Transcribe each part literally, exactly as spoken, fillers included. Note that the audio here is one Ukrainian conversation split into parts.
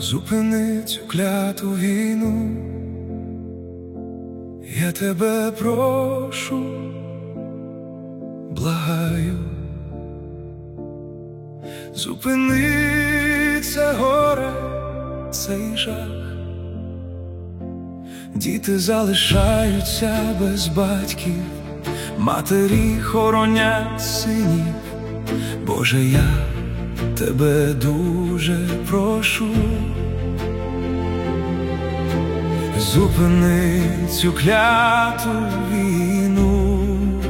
Зупини цю кляту війну, я тебе прошу, благаю. Зупини це горе, цей жах. Діти залишаються без батьків, матері хоронять синів. Боже, я тебе дуже прошу, зупини цю кляту війну,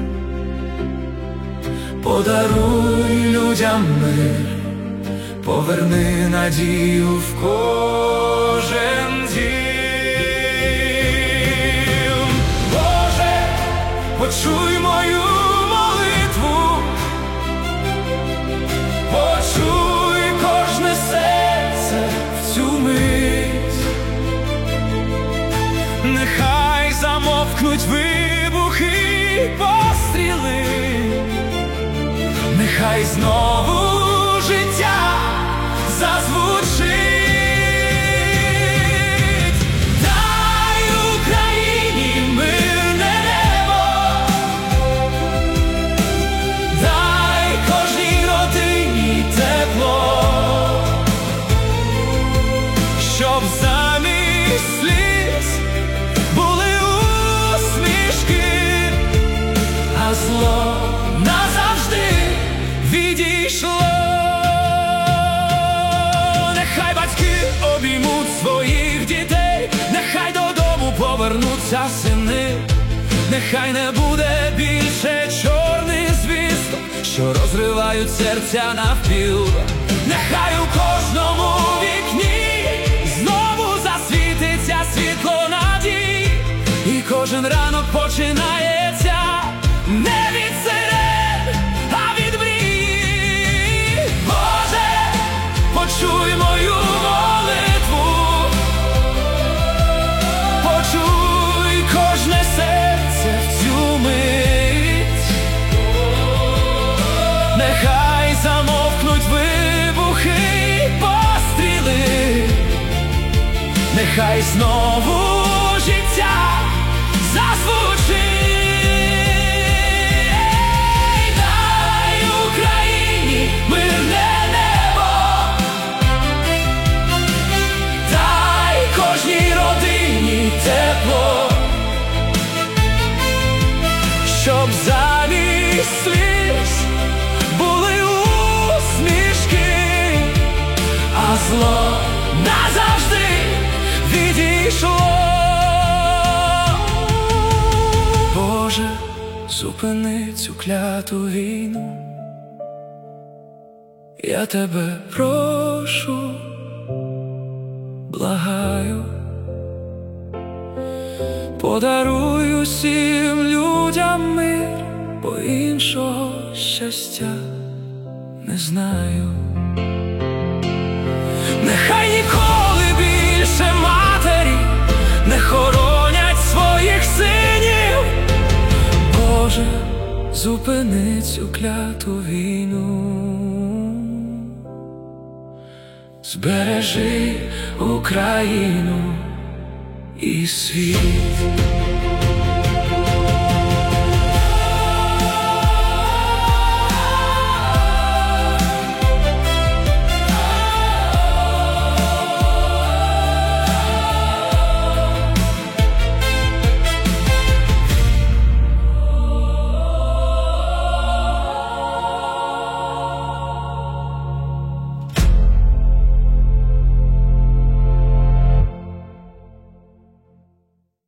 подаруй людям мир, поверни надію в кожен дім. Боже, почуй мою молитву, почуй кожне серце в цю мить. Нехай замовкнуть вибухи й постріли, нехай знову життя зазвучить. Дай Україні мирне небо, дай кожній родині тепло, щоб замість сліз були усмішки, а зло назавжди відійшло. Нехай батьки обіймуть своїх дітей, нехай додому повернуться сини, нехай не буде більше чорних звісток, що розривають серця навпіл. Нехай у кожному вікні знову засвітиться світло надії, і кожен ранок починається не від сирен, а від мрії. Боже, почуй мою молитву, почуй кожне серце в цю мить. Нехай замовкнуть вибухи й постріли, нехай знову життя зазвучить. Дай Україні мирне небо, дай кожній родині тепло, щоб замість сліз були усмішки, а зло назавжди відійшло. Боже, зупини цю кляту війну, я тебе прошу, благаю. Подаруй усім людям мир, бо іншого щастя не знаю. Нехай ніколи більше матері не хоронять своїх синів. Боже, зупини цю кляту війну, збережи Україну і світ.